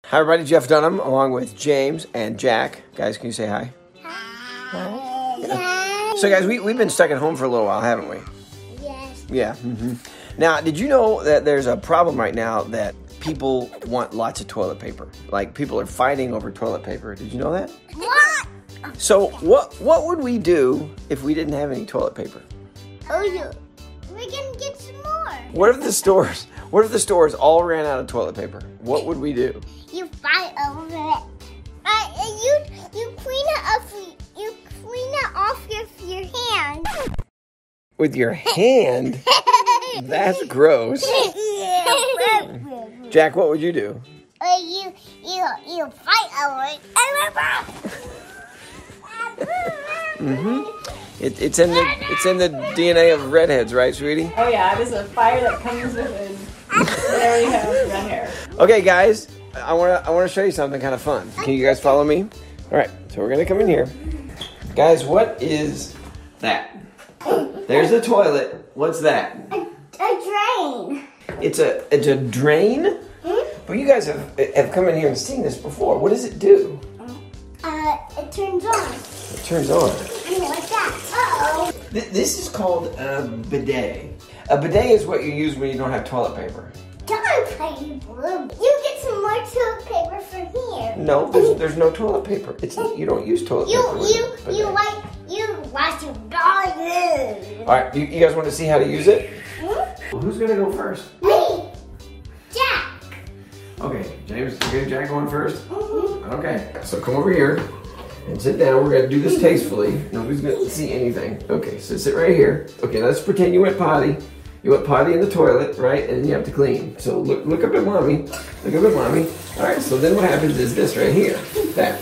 Hi everybody, Jeff Dunham along with James and Jack. Guys, can you say hi? Hi. So guys, we've been stuck at home for a little while, haven't we? Yes. Yeah. Mm-hmm. Now, did you know that there's a problem right now that people want lots of toilet paper? Like people are fighting over toilet paper. Did you know that? What? So what would we do if we didn't have any toilet paper? Oh, yeah. We're gonna get some more. What if the stores all ran out of toilet paper? What would we do? You fight over it. You clean it off. You clean it off your hand. With your hand? That's gross. Jack, what would you do? You fight over it. Mm-hmm. It's in the DNA of redheads, right, sweetie? Oh yeah, it is a fire that comes within. There you have red hair. Okay, guys, I wanna show you something kind of fun. Can you guys follow me? All right, so we're gonna come in here, guys. What is that? There's the toilet. What's that? A drain. It's a drain. But you guys have come in here and seen this before. What does it do? It turns on. It turns on. And like that. Uh-oh. This is called a bidet. A bidet is what you use when you don't have toilet paper. Toilet paper. You get some more toilet paper from here. No, there's no toilet paper. You don't use toilet paper. You wash your dog. All right, you guys want to see how to use it? Well, who's gonna go first? Me. Jack. Okay, James. Okay, Jack going first. Okay, so come over here and sit down. We're gonna do this tastefully. Nobody's gonna see anything. Okay, so sit right here. Okay, let's pretend you went potty. You went potty in the toilet, right? And you have to clean. So look up at mommy. Look up at mommy. All right. So then what happens is this right here. That.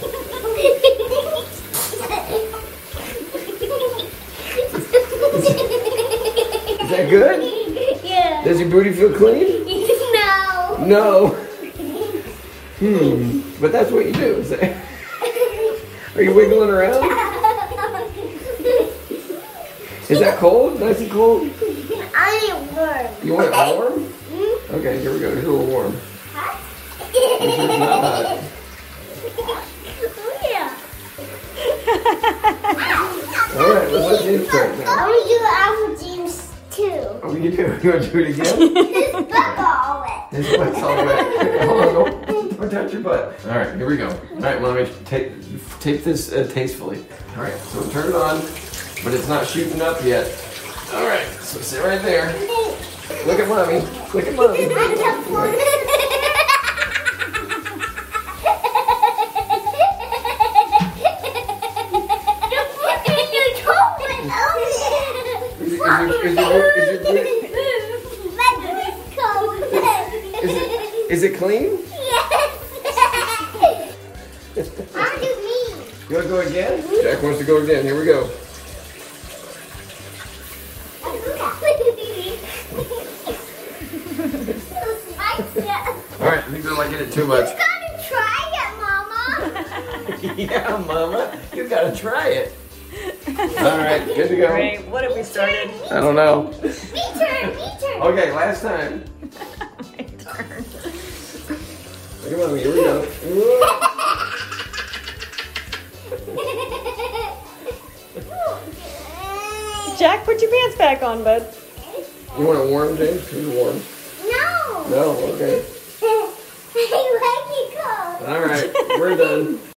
Is that good? Yeah. Does your booty feel clean? No. No. But that's what you do. Is that... Are you wiggling around? Is that cold? Nice and cold? I need warm. You want it warm? Okay, here we go. Here's a little warm. Hot? This is not hot. Yeah. All right, let's let James start now. I want to do Apple James too. Oh, you do? You want to do it again? His butt all wet. His butt's all wet. Hold on, don't touch your butt. All right, here we go. All right, mommy, tape this tastefully. All right, so turn it on, but it's not shooting up yet. All right, so sit right there. Look at mommy. Look at mommy. Is it clean? Yes. How do me? You want to go again? Jack wants to go again. Here we go. All right, I think they're liking it too much. You gotta try it, Mama. Yeah, Mama, you gotta try it. All right, good to go. Great. What have we started? I don't know. Me turn. Okay, last time. My turn. Look at mommy. Here we go. Jack, put your pants back on, bud. You want it warm, James? It's warm. No. No, okay. I like it cold. All right, we're done.